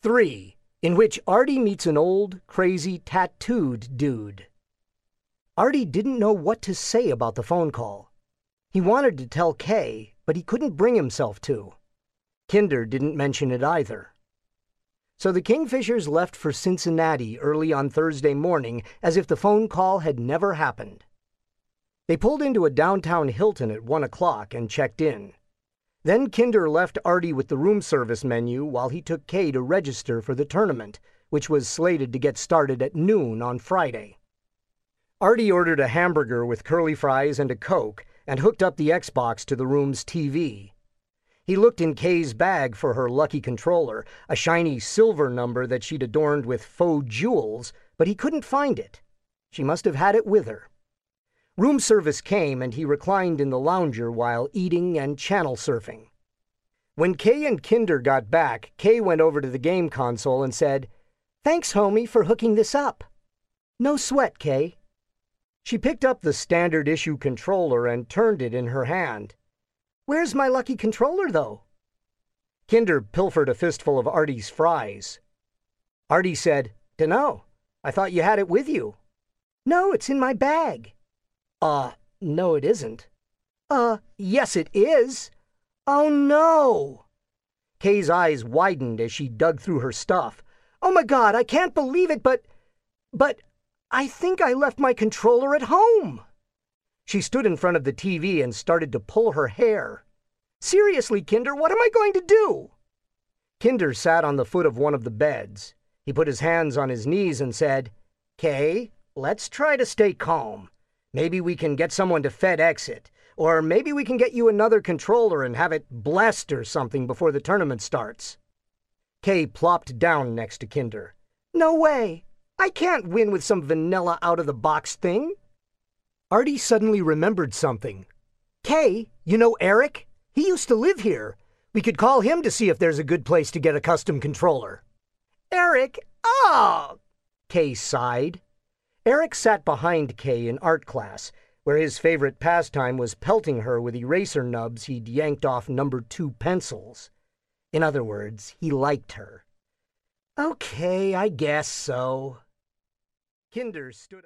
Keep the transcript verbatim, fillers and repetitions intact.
three, in which Artie meets an old, crazy, tattooed dude. Artie didn't know what to say about the phone call. He wanted to tell Kay, but he couldn't bring himself to. Kinder didn't mention it either. So the Kingfishers left for Cincinnati early on Thursday morning as if the phone call had never happened. They pulled into a downtown Hilton at one o'clock and checked in. Then Kinder left Artie with the room service menu while he took Kay to register for the tournament, which was slated to get started at noon on Friday. Artie ordered a hamburger with curly fries and a Coke and hooked up the Xbox to the room's T V. He looked in Kay's bag for her lucky controller, a shiny silver number that she'd adorned with faux jewels, but he couldn't find it. She must have had it with her. Room service came and he reclined in the lounger while eating and channel surfing. When Kay and Kinder got back, Kay went over to the game console and said, "Thanks, homie, for hooking this up." "No sweat, Kay." She picked up the standard issue controller and turned it in her hand. "Where's my lucky controller, though?" Kinder pilfered a fistful of Artie's fries. Artie said, "Dunno. I thought you had it with you." "No, it's in my bag." Uh, no it isn't." Uh, yes it is." "Oh no." Kay's eyes widened as she dug through her stuff. "Oh my God, I can't believe it, but... but I think I left my controller at home." She stood in front of the T V and started to pull her hair. "Seriously, Kinder, what am I going to do?" Kinder sat on the foot of one of the beds. He put his hands on his knees and said, "Kay, let's try to stay calm. Maybe we can get someone to FedEx it, or maybe we can get you another controller and have it blessed or something before the tournament starts." Kay plopped down next to Kinder. "No way. I can't win with some vanilla out-of-the-box thing." Artie suddenly remembered something. "Kay, you know Eric? He used to live here. We could call him to see if there's a good place to get a custom controller." "Eric? Oh!" Kay sighed. Eric sat behind Kay in art class, where his favorite pastime was pelting her with eraser nubs he'd yanked off number two pencils. In other words, he liked her. "Okay, I guess so." Kinder stood up.